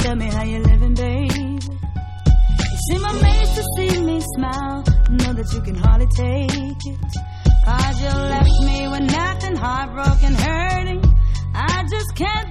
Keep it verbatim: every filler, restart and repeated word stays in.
Tell me how you living, babe. You seem amazed to see me smile. Know that you can hardly take it. Cause you left me with nothing, heartbroken, hurting. I just can't